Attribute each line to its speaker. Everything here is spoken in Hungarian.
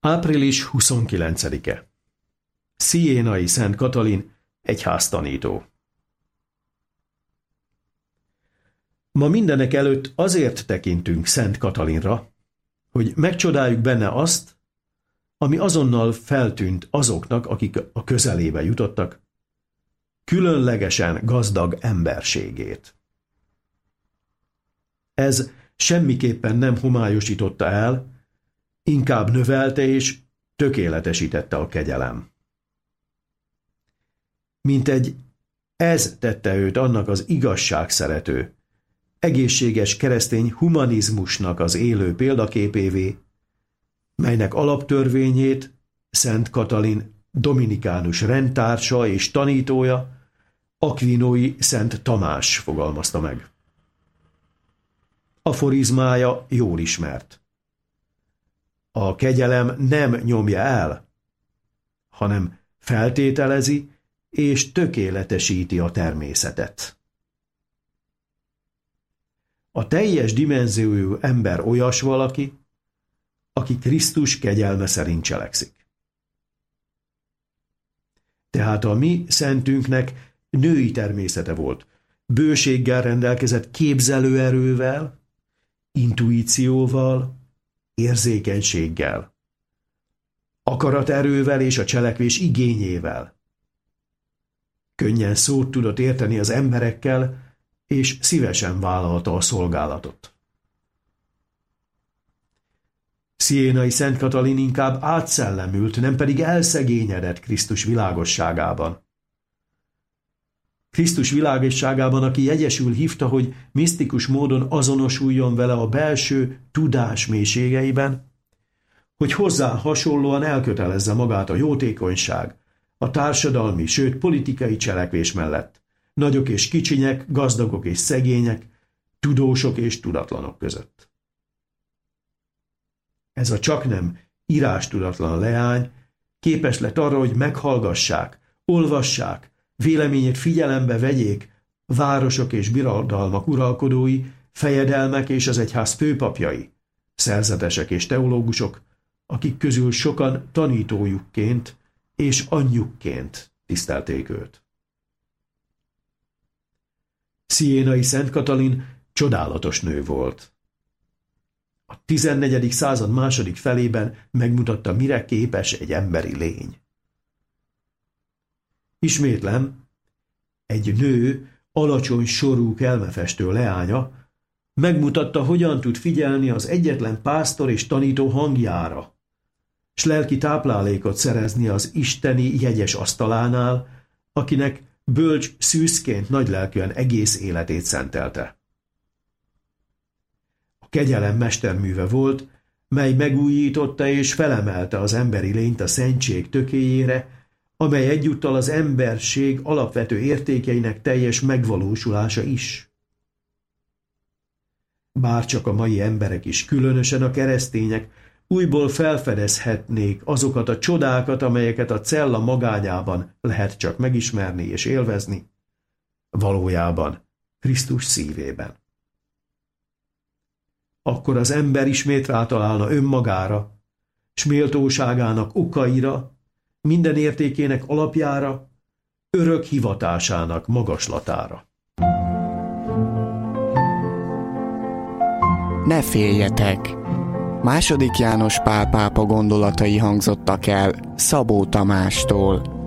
Speaker 1: Április 29-e. Sienai Szent Katalin, egyháztanító. Ma mindenek előtt azért tekintünk Szent Katalinra, hogy megcsodáljuk benne azt, ami azonnal feltűnt azoknak, akik a közelébe jutottak, különlegesen gazdag emberségét. Ez semmiképpen nem homályosította el, inkább növelte és tökéletesítette a kegyelem. Mintegy ez tette őt annak az igazságszerető, egészséges keresztény humanizmusnak az élő példaképévé, melynek alaptörvényét Szent Katalin dominikánus rendtársa és tanítója, Akvinói Szent Tamás fogalmazta meg. Aforizmája jól ismert. A kegyelem nem nyomja el, hanem feltételezi és tökéletesíti a természetet. A teljes dimenziójú ember olyas valaki, aki Krisztus kegyelme szerint cselekszik. Tehát a mi szentünknek női természete volt, bőséggel rendelkezett képzelőerővel, intuícióval, érzékenységgel, akaraterővel és a cselekvés igényével. Könnyen szót tudott érteni az emberekkel, és szívesen vállalta a szolgálatot. Sienai Szent Katalin inkább átszellemült, nem pedig elszegényedett Krisztus világosságában. Krisztus világosságában, aki jegyesül hívta, hogy misztikus módon azonosuljon vele a belső tudás mélységeiben, hogy hozzá hasonlóan elkötelezze magát a jótékonyság, a társadalmi, sőt politikai cselekvés mellett, nagyok és kicsinyek, gazdagok és szegények, tudósok és tudatlanok között. Ez a csaknem írástudatlan leány képes lett arra, hogy meghallgassák, olvassák, véleményét figyelembe vegyék városok és birodalmak uralkodói, fejedelmek és az egyház főpapjai, szerzetesek és teológusok, akik közül sokan tanítójukként és anyjukként tisztelték őt. Sienai Szent Katalin csodálatos nő volt. A 14. század második felében megmutatta, mire képes egy emberi lény. Ismétlem, egy nő, alacsony sorú kelmefestő leánya megmutatta, hogyan tud figyelni az egyetlen pásztor és tanító hangjára, s lelki táplálékot szerezni az isteni jegyes asztalánál, akinek bölcs szűzként nagylelkűen egész életét szentelte. A kegyelem mesterműve volt, mely megújította és felemelte az emberi lényt a szentség tökéjére, amely egyúttal az emberség alapvető értékeinek teljes megvalósulása is. Bárcsak a mai emberek is, különösen a keresztények, újból felfedezhetnék azokat a csodákat, amelyeket a cella magányában lehet csak megismerni és élvezni, valójában Krisztus szívében. Akkor az ember ismét rátalálna önmagára, s méltóságának okaira, minden értékének alapjára, örök hivatásának magaslatára.
Speaker 2: Ne féljetek! II. János Pál pápa gondolatai hangzottak el Szabó Tamástól.